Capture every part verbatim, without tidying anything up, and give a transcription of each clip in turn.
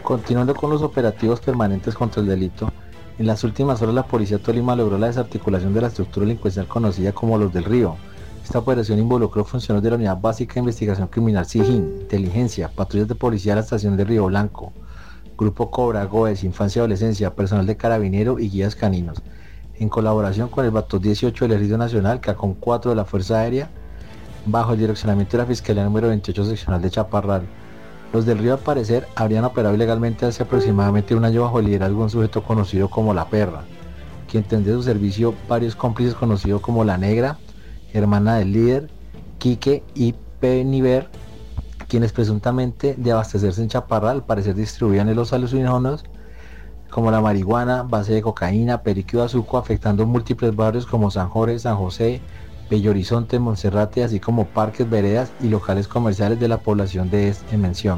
Continuando con los operativos permanentes contra el delito, en las últimas horas la Policía Tolima logró la desarticulación de la estructura delincuencial conocida como Los del Río. Esta operación involucró funcionarios de la Unidad Básica de Investigación Criminal SIGIN, Inteligencia, patrullas de policía de la estación de Río Blanco, Grupo Cobra, GOES, Infancia y Adolescencia, personal de Carabinero y guías caninos, en colaboración con el Batallón dieciocho del Ejército Nacional, C A C O N cuatro de la Fuerza Aérea, bajo el direccionamiento de la Fiscalía número veintiocho seccional de Chaparral. Los del Río, al parecer, habrían operado ilegalmente hace aproximadamente un año bajo el liderazgo de un sujeto conocido como La Perra, quien tendría a su servicio varios cómplices conocidos como La Negra, hermana del líder, Quique y Peniver, quienes presuntamente de abastecerse en Chaparral, al parecer distribuían en los alucinógenos como la marihuana, base de cocaína, perico y bazuco, afectando múltiples barrios como San Jorge, San José, Bello Horizonte, Monserrate, así como parques, veredas y locales comerciales de la población de esta mención.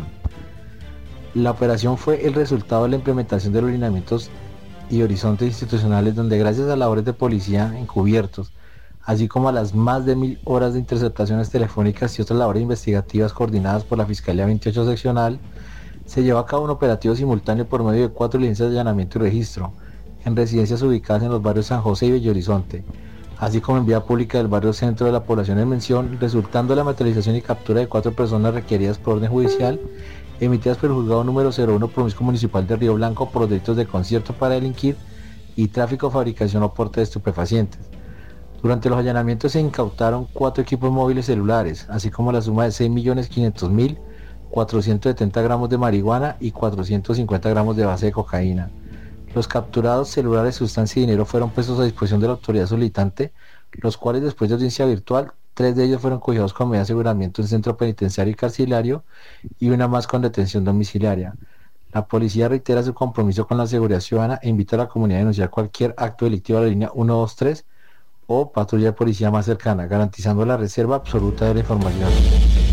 La operación fue el resultado de la implementación de los lineamientos y horizontes institucionales, donde gracias a labores de policía encubiertos, así como a las más de mil horas de interceptaciones telefónicas y otras labores investigativas coordinadas por la Fiscalía veintiocho seccional, se llevó a cabo un operativo simultáneo por medio de cuatro licencias de allanamiento y registro en residencias ubicadas en los barrios San José y Bello Horizonte, así como en vía pública del barrio centro de la población en mención, resultando la materialización y captura de cuatro personas requeridas por orden judicial, emitidas por el juzgado número cero uno Promiscuo Municipal de Río Blanco por delitos de concierto para delinquir y tráfico, fabricación o porte de estupefacientes. Durante los allanamientos se incautaron cuatro equipos móviles celulares, así como la suma de seis millones quinientos mil cuatrocientos setenta gramos de marihuana y cuatrocientos cincuenta gramos de base de cocaína. Los capturados celulares, sustancia y dinero fueron puestos a disposición de la autoridad solicitante, los cuales, después de audiencia virtual, tres de ellos fueron cogidos con medida de aseguramiento en centro penitenciario y carcelario y una más con detención domiciliaria. La policía reitera su compromiso con la seguridad ciudadana e invita a la comunidad a denunciar cualquier acto delictivo a la línea uno dos tres o patrulla de policía más cercana, garantizando la reserva absoluta de la información.